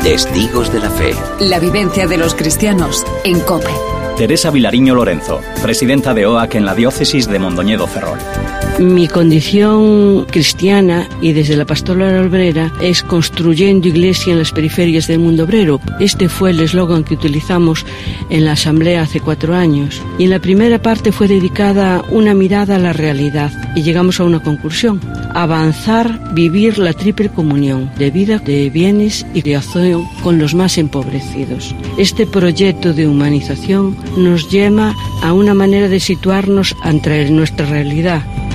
Testigos de la Fe. La vivencia de los cristianos en COPE. Teresa Vilariño Lorenzo, presidenta de OAC en la diócesis de Mondoñedo Ferrol. Mi condición cristiana y desde la pastoral obrera es construyendo iglesia en las periferias del mundo obrero. Este fue el eslogan que utilizamos en la asamblea hace 4 años. Y en la primera parte fue dedicada una mirada a la realidad y llegamos a una conclusión: avanzar, vivir la triple comunión de vida, de bienes y de acción con los más empobrecidos. Este proyecto de humanización nos lleva a una manera de situarnos ante nuestra realidad.